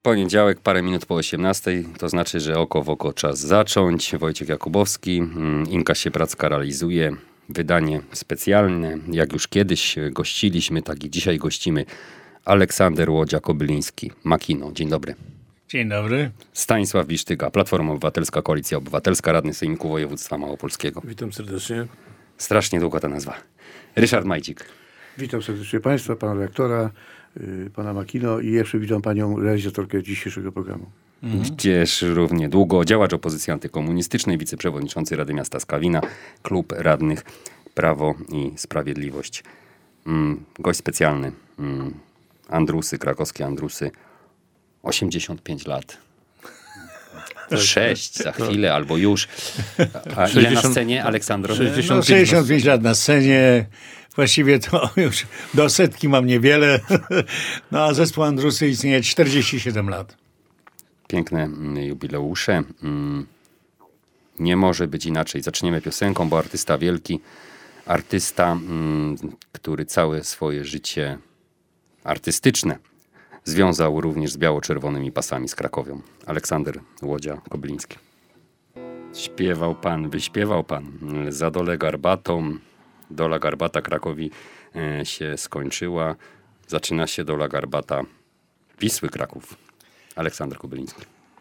Poniedziałek, parę minut po 18, to znaczy, że oko w oko czas zacząć. Wojciech Jakubowski, Inka się Pracka realizuje. Wydanie specjalne, jak już kiedyś gościliśmy, tak i dzisiaj gościmy. Aleksander Łodzia-Kobyliński, Makino. Dzień dobry. Dzień dobry. Stanisław Bisztyga, Platforma Obywatelska, Koalicja Obywatelska, Radny Sejmiku Województwa Małopolskiego. Witam serdecznie. Strasznie długa ta nazwa. Ryszard Majcik. Witam serdecznie Państwa, pana redaktora, pana Makino i jeszcze witam panią realizatorkę dzisiejszego programu. Gdzież równie długo działacz opozycji antykomunistycznej, wiceprzewodniczący Rady Miasta Skawina, Klub Radnych Prawo i Sprawiedliwość. Gość specjalny. Andrusy, krakowskie Andrusy. 85 lat. 6 za chwilę albo już. A 60, ile na scenie, Aleksandro? 65 lat na scenie. Właściwie to już do setki mam niewiele. No a zespół Andrusy istnieje 47 lat. Piękne jubileusze. Nie może być inaczej. Zaczniemy piosenką, bo artysta wielki. Artysta, który całe swoje życie artystyczne związał również z biało-czerwonymi pasami z Krakowią. Aleksander Łodzia-Kobyliński. Wyśpiewał pan za Dolę Garbatą. Dola Garbata Krakowi się skończyła. Zaczyna się Dola Garbata Wisły Kraków. Aleksander Kobyliński.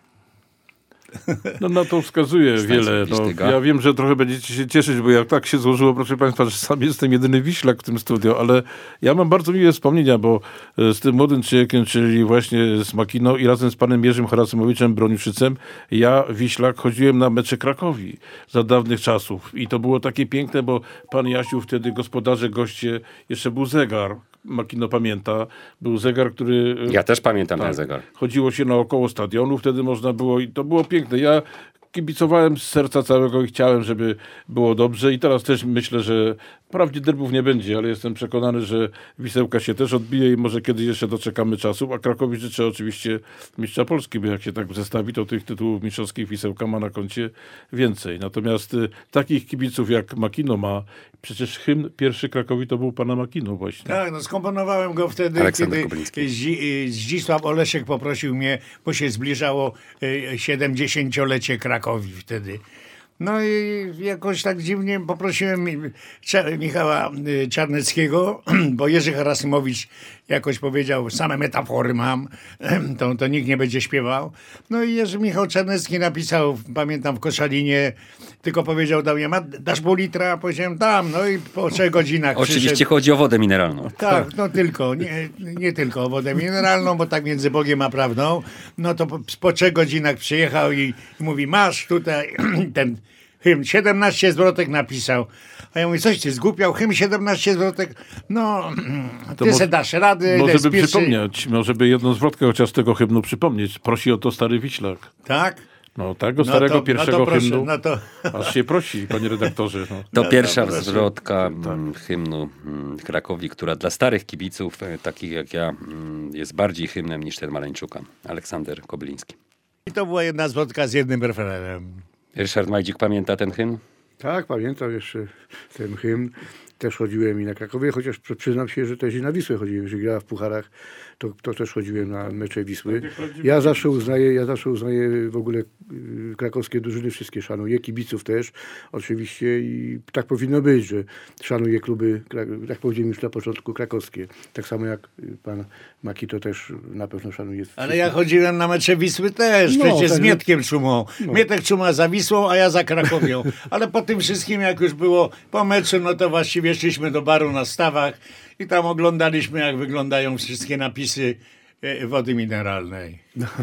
No na to wskazuje wiele. No, ja wiem, że trochę będziecie się cieszyć, bo jak tak się złożyło, proszę Państwa, że sam jestem jedyny Wiślak w tym studiu, ale ja mam bardzo miłe wspomnienia, bo z tym młodym człowiekiem, czyli właśnie z Makino i razem z panem Jerzym Harasymowiczem Broniuszycem, ja Wiślak chodziłem na mecze Krakowi za dawnych czasów i to było takie piękne, bo pan Jasiu wtedy gospodarze, goście, jeszcze był zegar. Makino pamięta, był zegar, który... Ja też pamiętam ten zegar. Chodziło się naokoło stadionu, wtedy można było i to było piękne. Ja kibicowałem z serca całego i chciałem, żeby było dobrze i teraz też myślę, że wprawdzie derbów nie będzie, ale jestem przekonany, że Wisełka się też odbije i może kiedyś jeszcze doczekamy czasów, a Krakowi życzę oczywiście mistrza Polski, bo jak się tak zestawi, to tych tytułów mistrzowskich Wisełka ma na koncie więcej. Natomiast takich kibiców jak Makino ma, przecież hymn pierwszy Krakowi to był pana Makino właśnie. Tak, no skomponowałem go wtedy, kiedy Zdzisław Oleszek poprosił mnie, bo się zbliżało 70-lecie Krakowi wtedy. No i jakoś tak dziwnie poprosiłem Michała Czarneckiego, bo Jerzy Harasymowicz jakoś powiedział, same metafory mam, to nikt nie będzie śpiewał. No i Michał Czarnecki napisał, pamiętam w Koszalinie, tylko powiedział do mnie, dasz pół litra? Powiedziałem, dam. No i po 3 godzinach Oczywiście przyszedł. chodzi o wodę mineralną. Tak, no tylko, nie tylko o wodę mineralną, bo tak między Bogiem a prawdą. No to po 3 godzinach przyjechał i mówi, masz tutaj ten hymn, 17 zwrotek napisał. A ja mówię, coś ty zgłupiał, hymn 17 zwrotek, no ty se dasz radę. Może by przypomnieć, może by jedną zwrotkę chociaż z tego hymnu przypomnieć. Prosi o to stary Wiślak. Tak? No tego starego pierwszego proszę, hymnu, to... aż się prosi, panie redaktorze. No. To pierwsza zwrotka hymnu Krakowi, która dla starych kibiców, takich jak ja, jest bardziej hymnem niż ten Maleńczuka. Aleksander Kobyliński. I to była jedna zwrotka z jednym refrenem. Ryszard Majcik pamięta ten hymn? Tak, pamiętam jeszcze ten hymn. Też chodziłem i na Krakowie, chociaż przyznam się, że też i na Wisłę chodziłem. Jeżeli grała w pucharach, to też chodziłem na mecze Wisły. Ja zawsze uznaję w ogóle krakowskie drużyny, wszystkie szanuję, kibiców też oczywiście i tak powinno być, że szanuję kluby, jak powiedziałem już na początku, krakowskie. Tak samo jak pan Makito też na pewno szanuje. Ale ja chodziłem na mecze Wisły też, przecież z Mietkiem Czumą. Mietek Czuma za Wisłą, a ja za Krakowią. Ale po tym wszystkim, jak już było po meczu, no to właściwie szliśmy do baru na Stawach i tam oglądaliśmy, jak wyglądają wszystkie napisy wody mineralnej.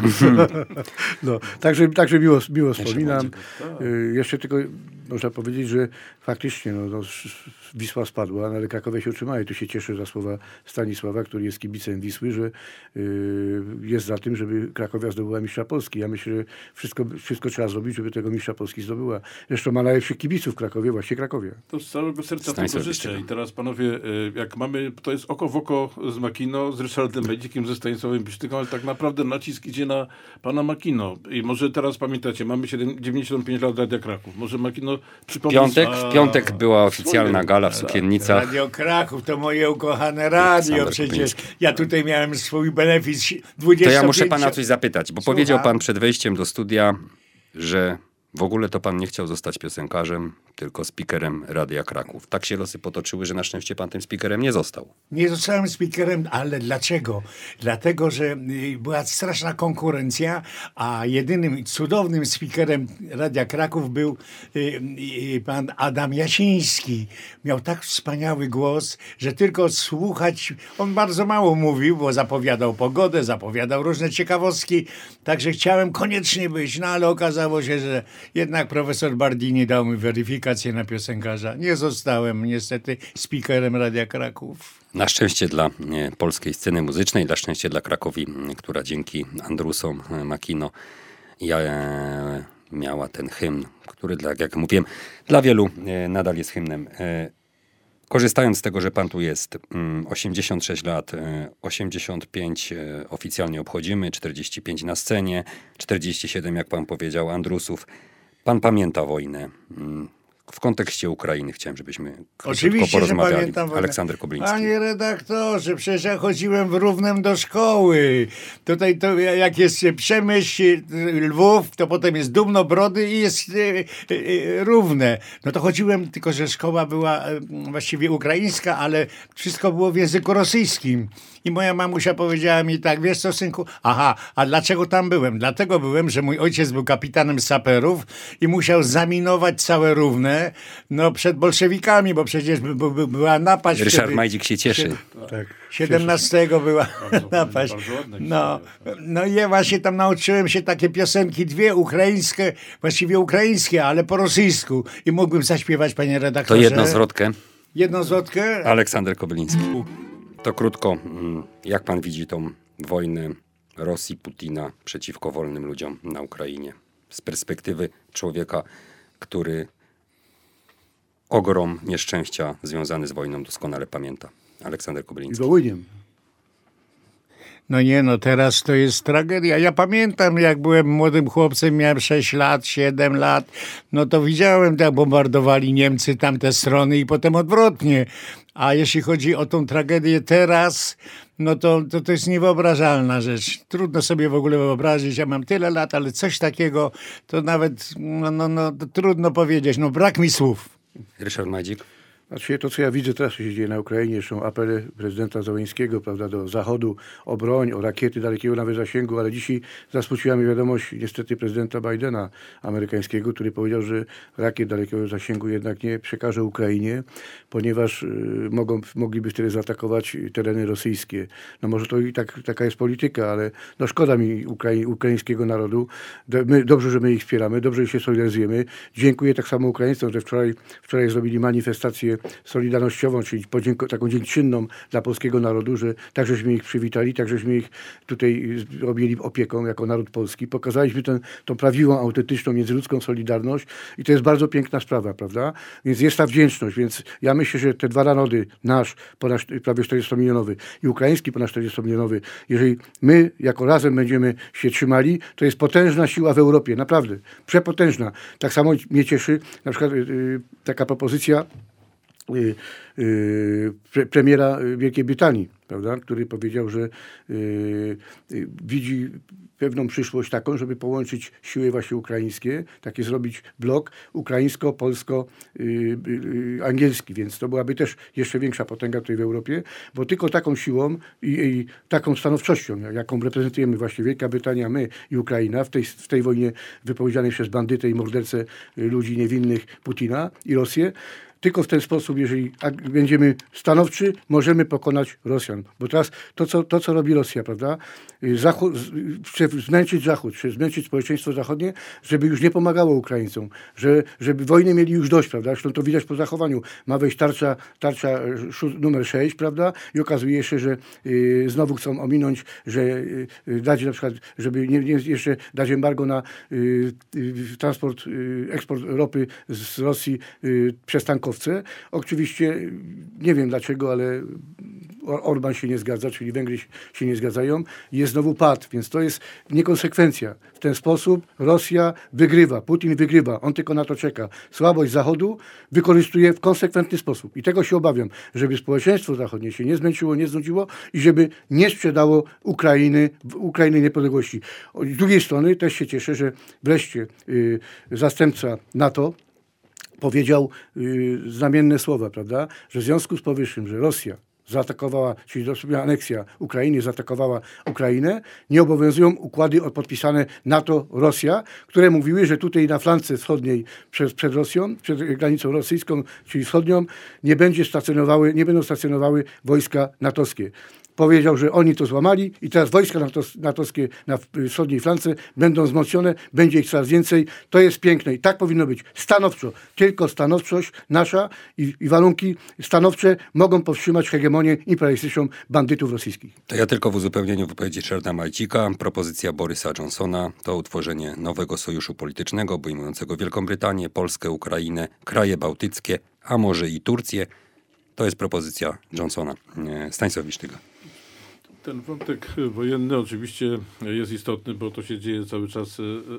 No, także miło wspominam. Jeszcze tylko można powiedzieć, że faktycznie Wisła spadła, ale Krakowie się utrzymała i tu się cieszę za słowa Stanisława, który jest kibicem Wisły, że jest za tym, żeby Krakowia zdobyła mistrza Polski. Ja myślę, że wszystko trzeba zrobić, żeby tego mistrza Polski zdobyła. Zresztą ma najlepszych kibiców w Krakowie, właśnie Krakowie. To z całego serca tego życzę. I teraz panowie, jak mamy, to jest oko w oko z Makino, z Ryszardem Majdzikiem, ze Stanisławem Bisztyką, ale tak naprawdę nacisk idzie na pana Makino. I może teraz pamiętacie, mamy 95 lat Radia Kraków. Może Makino przypomnieć... W piątek była oficjalna gala w Sukiennicach. Radio Kraków to moje ukochane radio przecież. Ja tutaj miałem swój benefit 25... To ja muszę pana coś zapytać, bo powiedział pan przed wejściem do studia, że w ogóle to pan nie chciał zostać piosenkarzem, tylko speakerem Radia Kraków. Tak się losy potoczyły, że na szczęście pan tym speakerem nie został. Nie zostałem speakerem, ale dlaczego? Dlatego, że była straszna konkurencja, a jedynym cudownym speakerem Radia Kraków był pan Adam Jasiński. Miał tak wspaniały głos, że tylko słuchać, on bardzo mało mówił, bo zapowiadał pogodę, zapowiadał różne ciekawostki, także chciałem koniecznie być, no ale okazało się, że jednak profesor Bardini dał mi weryfikację na piosenkarza. Nie zostałem niestety speakerem Radia Kraków. Na szczęście dla polskiej sceny muzycznej, na szczęście dla Krakowi, która dzięki Andrusom Makino miała ten hymn, który, jak mówiłem, dla wielu nadal jest hymnem. Korzystając z tego, że pan tu jest, 86 lat, 85 oficjalnie obchodzimy, 45 na scenie, 47, jak pan powiedział, Andrusów. Pan pamięta wojnę. W kontekście Ukrainy chciałem, żebyśmy krótko porozmawiali. Pamiętam wojnę. Aleksander Kobliński. Panie redaktorze, przecież ja chodziłem w Równem do szkoły. Tutaj to jak jest Przemyśl, Lwów, to potem jest Dubno, Brody i jest Równe. No to chodziłem, tylko że szkoła była właściwie ukraińska, ale wszystko było w języku rosyjskim. I moja mamusia powiedziała mi tak, wiesz co, synku, a dlaczego tam byłem? Dlatego byłem, że mój ojciec był kapitanem saperów i musiał zaminować całe Równe, no przed bolszewikami, bo przecież była napaść. Ryszard wtedy. Majdzik się cieszy. Tak. 17 była napaść. No i ja właśnie tam nauczyłem się takie piosenki, dwie ukraińskie, ale po rosyjsku. I mógłbym zaśpiewać, panie redaktorze. To jedną zwrotkę. Jedną zwrotkę? Aleksander Kobyliński. To krótko, jak pan widzi tą wojnę Rosji, Putina przeciwko wolnym ludziom na Ukrainie? Z perspektywy człowieka, który ogrom nieszczęścia związany z wojną doskonale pamięta. Aleksander Kobyliński. I Wołyniem. No nie, no teraz to jest tragedia. Ja pamiętam, jak byłem młodym chłopcem, miałem 6 lat, 7 lat, no to widziałem, jak bombardowali Niemcy tamte strony i potem odwrotnie. A jeśli chodzi o tą tragedię teraz, no to jest niewyobrażalna rzecz. Trudno sobie w ogóle wyobrazić. Ja mam tyle lat, ale coś takiego to nawet, to trudno powiedzieć. No brak mi słów. Ryszard Majdzik. Znaczy to, co ja widzę teraz, co się dzieje na Ukrainie, są apele prezydenta Zełenskiego, prawda, do Zachodu o broń, o rakiety dalekiego nawet zasięgu, ale dzisiaj zasmuciła mnie wiadomość niestety prezydenta Bidena amerykańskiego, który powiedział, że rakiet dalekiego zasięgu jednak nie przekaże Ukrainie, ponieważ mogliby wtedy zaatakować tereny rosyjskie. No może to i taka jest polityka, ale no szkoda mi ukraińskiego narodu. Dobrze, że my ich wspieramy, dobrze, że się solidaryzujemy. Dziękuję tak samo Ukraińcom, że wczoraj zrobili manifestację solidarnościową, czyli taką dziękczynną dla polskiego narodu, że tak żeśmy ich przywitali, tak żeśmy ich tutaj objęli opieką jako naród polski. Pokazaliśmy tą prawdziwą, autentyczną, międzyludzką solidarność i to jest bardzo piękna sprawa, prawda? Więc jest ta wdzięczność, więc ja myślę, że te dwa narody, nasz ponad prawie 40-milionowy i ukraiński ponad 40-milionowy, jeżeli my jako razem będziemy się trzymali, to jest potężna siła w Europie, naprawdę, przepotężna. Tak samo mnie cieszy na przykład taka propozycja premiera Wielkiej Brytanii, prawda, który powiedział, że widzi pewną przyszłość taką, żeby połączyć siły właśnie ukraińskie, takie zrobić blok ukraińsko-polsko-angielski, więc to byłaby też jeszcze większa potęga tutaj w Europie, bo tylko taką siłą i taką stanowczością, jaką reprezentujemy właśnie Wielka Brytania, my i Ukraina w tej wojnie wypowiedzianej przez bandytę i mordercę ludzi niewinnych Putina i Rosję, tylko w ten sposób, jeżeli będziemy stanowczy, możemy pokonać Rosjan. Bo teraz to, co robi Rosja, prawda? Chce zmęczyć Zachód, chce zmęczyć społeczeństwo zachodnie, żeby już nie pomagało Ukraińcom, żeby wojny mieli już dość, prawda? Zresztą to widać po zachowaniu. Ma wejść tarcza numer 6, prawda? I okazuje się, że znowu chcą ominąć, że dać na przykład, żeby nie jeszcze dać embargo na eksport ropy z Rosji przez Tankowski. krakowce. Oczywiście nie wiem dlaczego, ale Orban się nie zgadza, czyli Węgry się nie zgadzają. Jest znowu pad, więc to jest niekonsekwencja. W ten sposób Rosja wygrywa, Putin wygrywa, on tylko na to czeka. Słabość Zachodu wykorzystuje w konsekwentny sposób. I tego się obawiam, żeby społeczeństwo zachodnie się nie zmęczyło, nie znudziło i żeby nie sprzedało Ukrainy niepodległości. Z drugiej strony też się cieszę, że wreszcie zastępca NATO powiedział znamienne słowa, prawda, że w związku z powyższym, że Rosja zaatakowała, czyli aneksja Ukrainy, zaatakowała Ukrainę, nie obowiązują układy podpisane NATO-Rosja, które mówiły, że tutaj na flance wschodniej przed Rosją, przed granicą rosyjską, czyli wschodnią, nie będą stacjonowały wojska natowskie. Powiedział, że oni to złamali i teraz wojska natowskie na wschodniej flance będą wzmocnione, będzie ich coraz więcej. To jest piękne i tak powinno być. Stanowczo. Tylko stanowczość nasza i warunki stanowcze mogą powstrzymać hegemonię imperialistyczną bandytów rosyjskich. To ja tylko w uzupełnieniu wypowiedzi Ryszarda Majcika. Propozycja Borysa Johnsona to utworzenie nowego sojuszu politycznego obejmującego Wielką Brytanię, Polskę, Ukrainę, kraje bałtyckie, a może i Turcję. To jest propozycja Johnsona. Stanisław Wisztyga. Ten wątek wojenny oczywiście jest istotny, bo to się dzieje cały czas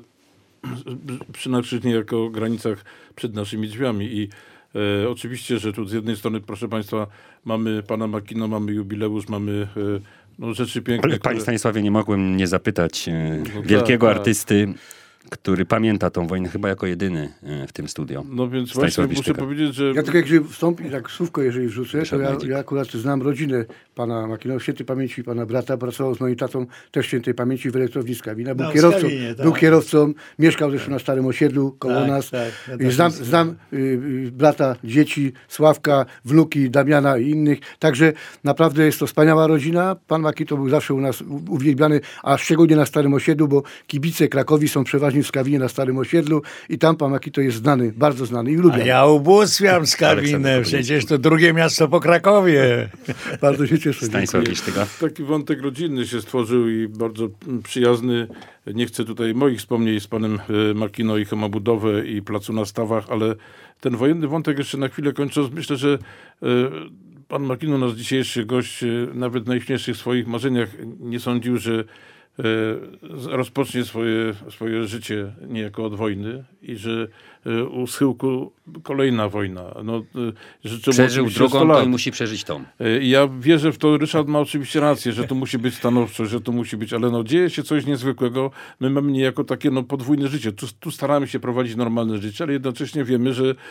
przynajmniej jako o granicach przed naszymi drzwiami i oczywiście, że tu z jednej strony, proszę Państwa, mamy pana Makino, mamy jubileusz, mamy rzeczy piękne. Ale Panie Stanisławie, nie mogłem nie zapytać wielkiego artysty, który pamięta tą wojnę chyba jako jedyny w tym studio. No więc właśnie muszę powiedzieć, że... Ja tylko jak wstąpię, tak słówko jeżeli wrzucę, to ja akurat znam rodzinę pana Makino, świętej pamięci pana brata, pracował z moim tatą też świętej pamięci w elektrowni Skawina. Był kierowcą, mieszkał zresztą na Starym Osiedlu koło nas. Znam brata, dzieci, Sławka, wnuki Damiana i innych. Także naprawdę jest to wspaniała rodzina. Pan Makito był zawsze u nas uwielbiany, a szczególnie na Starym Osiedlu, bo kibice Krakowi są przeważnie w Skawinie na Starym Osiedlu i tam pan Makito jest znany, bardzo znany i lubiany. A ja ubóstwiam Skawinę, przecież to drugie miasto po Krakowie. Bardzo się cieszę. Taki wątek rodzinny się stworzył i bardzo przyjazny. Nie chcę tutaj moich wspomnień z panem Makino i Hemobudowę i Placu na Stawach, ale ten wojenny wątek jeszcze na chwilę kończąc, myślę, że pan Makino, nasz dzisiejszy gość, nawet w najśmielszych swoich marzeniach nie sądził, że rozpocznie swoje życie niejako od wojny i że u schyłku kolejna wojna. Przeżył drugą, to i musi przeżyć tą. Ja wierzę w to, Ryszard ma oczywiście rację, że to musi być stanowczo, że to musi być, ale dzieje się coś niezwykłego. My mamy niejako takie podwójne życie. Tu staramy się prowadzić normalne życie, ale jednocześnie wiemy,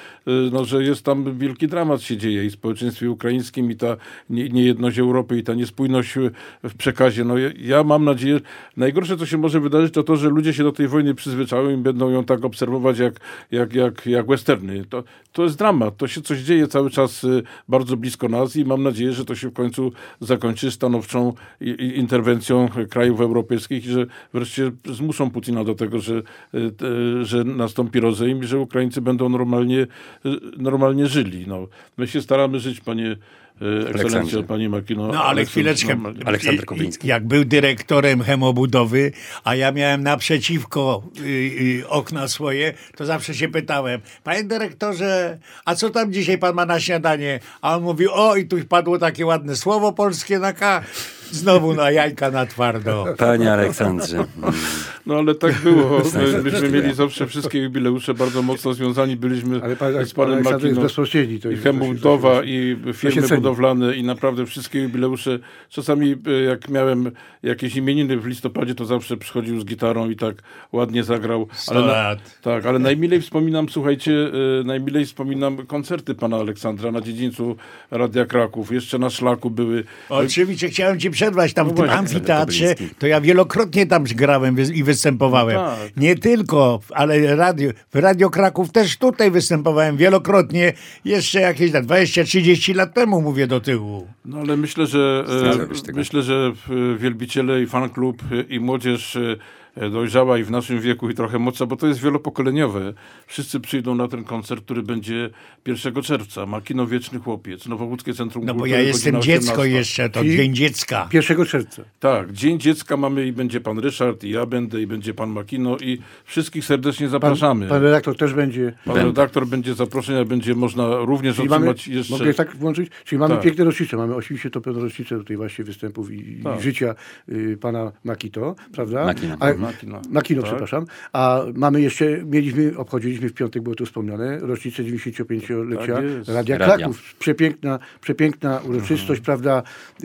że jest tam wielki dramat się dzieje i w społeczeństwie ukraińskim i ta niejedność Europy i ta niespójność w przekazie. Ja mam nadzieję, najgorsze co się może wydarzyć to, że ludzie się do tej wojny przyzwyczają i będą ją tak obserwować jak westerny. To jest dramat. To się coś dzieje cały czas bardzo blisko nas i mam nadzieję, że to się w końcu zakończy stanowczą interwencją krajów europejskich i że wreszcie zmuszą Putina do tego, że nastąpi rozejm i że Ukraińcy będą normalnie żyli. My się staramy żyć, panie Ekscelencjo, pani Makino. Ale chwileczkę. Aleksander Kowliński. Jak był dyrektorem Chemobudowy, a ja miałem naprzeciwko okna swoje, to zawsze się pytałem: panie dyrektorze, a co tam dzisiaj pan ma na śniadanie? A on mówi: i tu padło takie ładne słowo polskie na K. Znowu na jajka na twardo. Panie Aleksandrze. Ale tak było. Myśmy mieli zawsze wszystkie jubileusze bardzo mocno związani. Byliśmy z panem Makino. I Chemobudowa, i firmy budowlane, i naprawdę wszystkie jubileusze. Czasami jak miałem jakieś imieniny w listopadzie, to zawsze przychodził z gitarą i tak ładnie zagrał. Ale najmilej wspominam, słuchajcie, koncerty pana Aleksandra na dziedzińcu Radia Kraków. Jeszcze na Szlaku były. Oczywiście chciałem ci przerwać tam w tym amfiteatrze, to ja wielokrotnie tam grałem i występowałem. Tak. Nie tylko, ale w Radio Kraków też tutaj występowałem wielokrotnie, jeszcze jakieś 20-30 lat temu, mówię do tyłu. Ale myślę, że wielbiciele i fan klub i młodzież dojrzała i w naszym wieku i trochę mocna, bo to jest wielopokoleniowe. Wszyscy przyjdą na ten koncert, który będzie 1 czerwca. Ma kino Wieczny Chłopiec, Nowowódzkie Centrum No bo Kultury, ja jestem godzina dziecko 18. jeszcze, to I- Dzień Dziecka. 1 czerwca. Tak, Dzień Dziecka mamy i będzie pan Ryszard, i ja będę, i będzie pan Makino i wszystkich serdecznie zapraszamy. Pan redaktor też będzie. Pan redaktor będzie zaproszenia, będzie można również Czyli mamy, otrzymać jeszcze... mogę tak włączyć? Czyli mamy Tak. piękne rocznice. Mamy 80. rocznicę tutaj właśnie występów i Tak. życia pana Makito, prawda? Makino. Makino, Tak. przepraszam. A mamy jeszcze, obchodziliśmy w piątek, było to wspomniane, rocznicę 95-lecia Tak jest. Radia Radia. Kraków. Przepiękna uroczystość, prawda?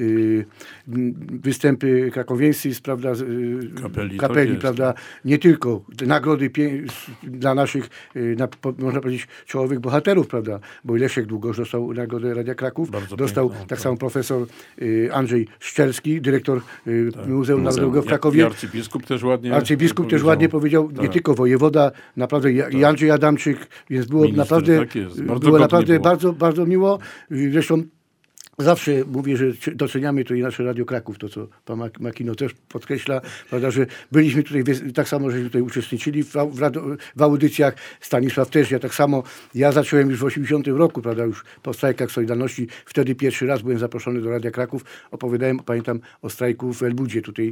Występy krakowiańscy, prawda? Kapeli, tak jest. prawda? Nie tylko te nagrody dla naszych, można powiedzieć, czołowych bohaterów, prawda? Bo i Leszek Długosz dostał nagrodę Radia Kraków. Bardzo Dostał piękną, tak samo profesor Andrzej Szczelski, dyrektor Muzeum Narodowego w I Krakowie. arcybiskup też ładnie Arcybiskup też ładnie powiedział, nie Tak. tylko wojewoda, naprawdę i Andrzej Adamczyk, więc było Minister, naprawdę, tak jest. Bardzo było godnie naprawdę było. bardzo, bardzo miło. Zresztą zawsze mówię, że doceniamy to i nasze Radio Kraków, to co pan Makino też podkreśla, prawda, że byliśmy tutaj, tak samo, żeśmy tutaj uczestniczyli w audycjach, Stanisław też, ja tak samo, ja zacząłem już w 80 roku, prawda, już po strajkach Solidarności, wtedy pierwszy raz byłem zaproszony do Radia Kraków, opowiadałem, pamiętam o strajku w Elbudzie tutaj,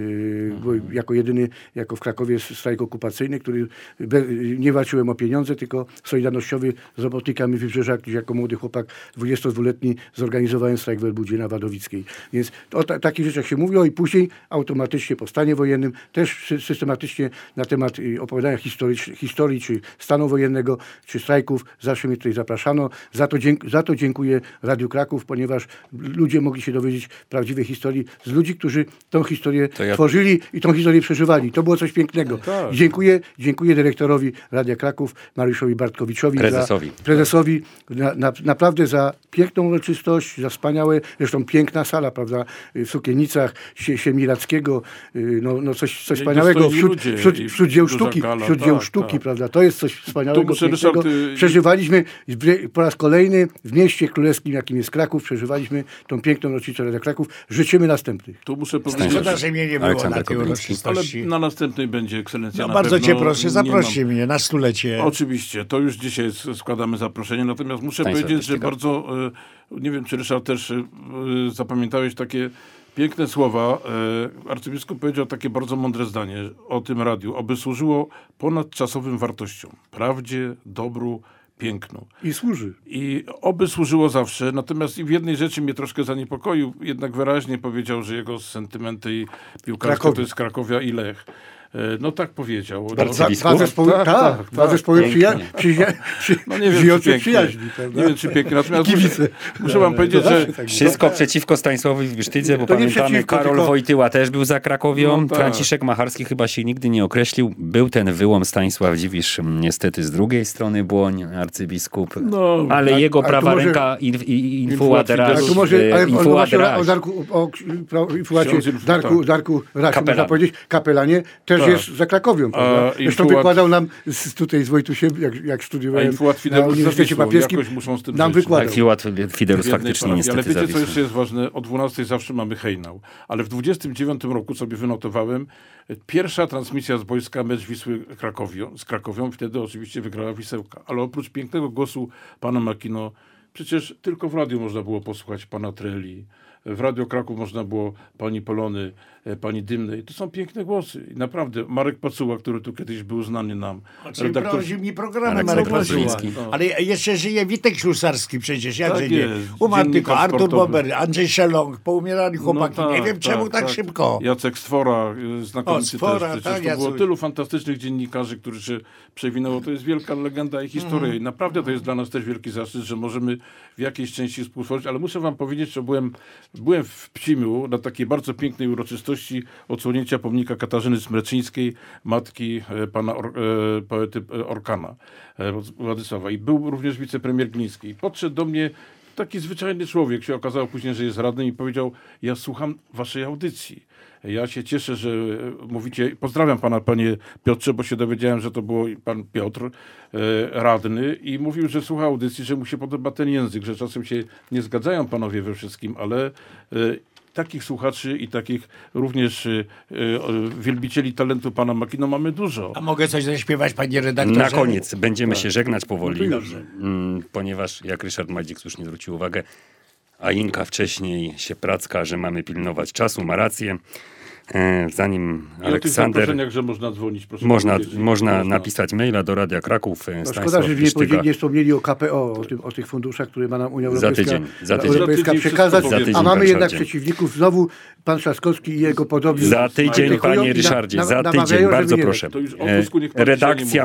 bo jako jedyny, jako w Krakowie strajk okupacyjny, który nie walczyłem o pieniądze, tylko solidarnościowy z robotnikami Wybrzeża, gdzie jako młody chłopak 22-letni zorganizowałem strajk w Elbudzie na Wadowickiej. Więc o takich rzeczach się mówiło i później automatycznie po stanie wojennym też systematycznie na temat opowiadania historii czy stanu wojennego, czy strajków zawsze mnie tutaj zapraszano. Za to dziękuję Radiu Kraków, ponieważ ludzie mogli się dowiedzieć prawdziwej historii z ludzi, którzy tą historię tworzyli i tą historię przeżywali. To było coś pięknego. Tak. Dziękuję dyrektorowi Radia Kraków, Mariuszowi Bartkowiczowi, prezesowi naprawdę za piękną uroczystość, za wspaniałe, zresztą piękna sala, prawda, w Sukienicach Siemirackiego, no coś wspaniałego wśród dzieł sztuki, prawda, to jest coś wspaniałego, pięknego. Przeżywaliśmy po raz kolejny w mieście królewskim, jakim jest Kraków, przeżywaliśmy tą piękną rocznicę Radia Kraków. Życzymy następnych. Tu muszę powiedzieć, Szkoda, że mnie nie było na tej uroczystości. ale na następnej będzie ekscelencja. No na bardzo pewno. cię proszę, zaproście mnie na stulecie. Oczywiście, to już dzisiaj składamy zaproszenie, natomiast muszę powiedzieć, że bardzo, nie wiem, czy Ryszard też zapamiętałeś takie piękne słowa. Arcybiskup powiedział takie bardzo mądre zdanie o tym radiu, aby służyło ponadczasowym wartościom, prawdzie, dobru, pięknu. I służy. I oby służyło zawsze, natomiast i w jednej rzeczy mnie troszkę zaniepokoił, jednak wyraźnie powiedział, że jego sentymenty piłkarskie to jest Krakowia i Lech. No tak powiedział. Dwa zespoły, dwa zespoły żyjące przyjaźni. Nie wiem, czy pięknie. Natomiast muszę wam powiedzieć, że... Wszystko przeciwko Stanisławowi Wysztydze, bo pamiętamy, Karol Wojtyła też był za Krakowią, No tak. Franciszek Macharski chyba się nigdy nie określił. Był ten wyłom Stanisław Dziwisz, niestety z drugiej strony Błoń, arcybiskup, ale jego prawa ręka Infuadera. Tu może, ale o Darku Rasiu, można powiedzieć, kapelanie, też jest za Krakowią, prawda? Zresztą wykładał nam tutaj z Wojtusiem, jak studiowałem na Uniwersytecie Papieskim, nam wykładał. Fidelus faktycznie niestety ale wiecie, zawisł. co jeszcze jest ważne? O 12 zawsze mamy hejnał. Ale w 29 roku sobie wynotowałem pierwsza transmisja z boiska mecz Wisły z Krakowią. Wtedy oczywiście wygrała Wisełka. Ale oprócz pięknego głosu pana Makino, przecież tylko w radiu można było posłuchać pana Treli. W Radio Kraków można było pani Polony, pani Dymnej. To są piękne głosy. I naprawdę Marek Pacuła, który tu kiedyś był znany nam. Prowadził mi programy Marek Pacuła. Ale jeszcze żyje Witek Ślusarski przecież, jakże nie. Umarł tylko Artur Bober, Andrzej Szelong, poumierali chłopaki. Nie wiem czemu tak szybko. Jacek Stwora, znakomity też. Tak, to było tylu fantastycznych dziennikarzy, którzy się przewinęło. To jest wielka legenda i historia. I naprawdę to jest dla nas też wielki zaszczyt, że możemy w jakiejś części współtworzyć. Ale muszę wam powiedzieć, że byłem w Pcimiu na takiej bardzo pięknej uroczystości odsłonięcia pomnika Katarzyny Smreczyńskiej, matki pana poety Orkana, Władysława. I był również wicepremier Gliński. I podszedł do mnie taki zwyczajny człowiek, się okazało później, że jest radnym i powiedział: ja słucham waszej audycji. Ja się cieszę, że mówicie, pozdrawiam pana, panie Piotrze, bo się dowiedziałem, że to był pan Piotr, radny, i mówił, że słucha audycji, że mu się podoba ten język, że czasem się nie zgadzają panowie we wszystkim, ale takich słuchaczy i takich również wielbicieli talentu pana Makino mamy dużo. A mogę coś zaśpiewać, panie redaktorze? Na koniec będziemy się żegnać powoli, No dobrze. ponieważ jak Ryszard Madzik słusznie zwrócił uwagę, a Inka wcześniej się pracka, że mamy pilnować czasu, ma rację. Zanim I Aleksander... o tych zaproszeniach, że można dzwonić. Proszę można napisać maila do Radia Kraków. No szkoda, że nie wspomnieli o KPO, o tych funduszach, które ma nam Unia Europejska, za tydzień przekazać, a mamy jednak przeciwników. Znowu pan Trzaskowski i jego podobni. Za tydzień, panie Ryszardzie, za tydzień, bardzo proszę. Redakcja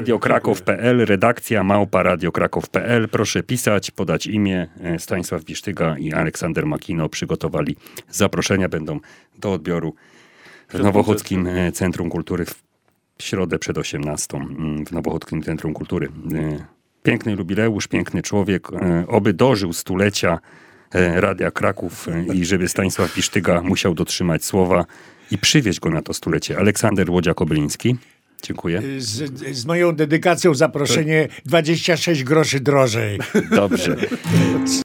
@radiokraków.pl, proszę pisać, podać imię. Stanisław Bisztyga i Aleksander Makino przygotowali zaproszenia, będą do odbioru w Nowochódzkim Centrum Kultury w środę przed 18 w Nowochódzkim Centrum Kultury. Piękny jubileusz, piękny człowiek, oby dożył stulecia Radia Kraków i żeby Stanisław Bisztyga musiał dotrzymać słowa i przywieźć go na to stulecie. Aleksander Łodziak-Obyliński. Dziękuję. Z moją dedykacją zaproszenie 26 groszy drożej. Dobrze.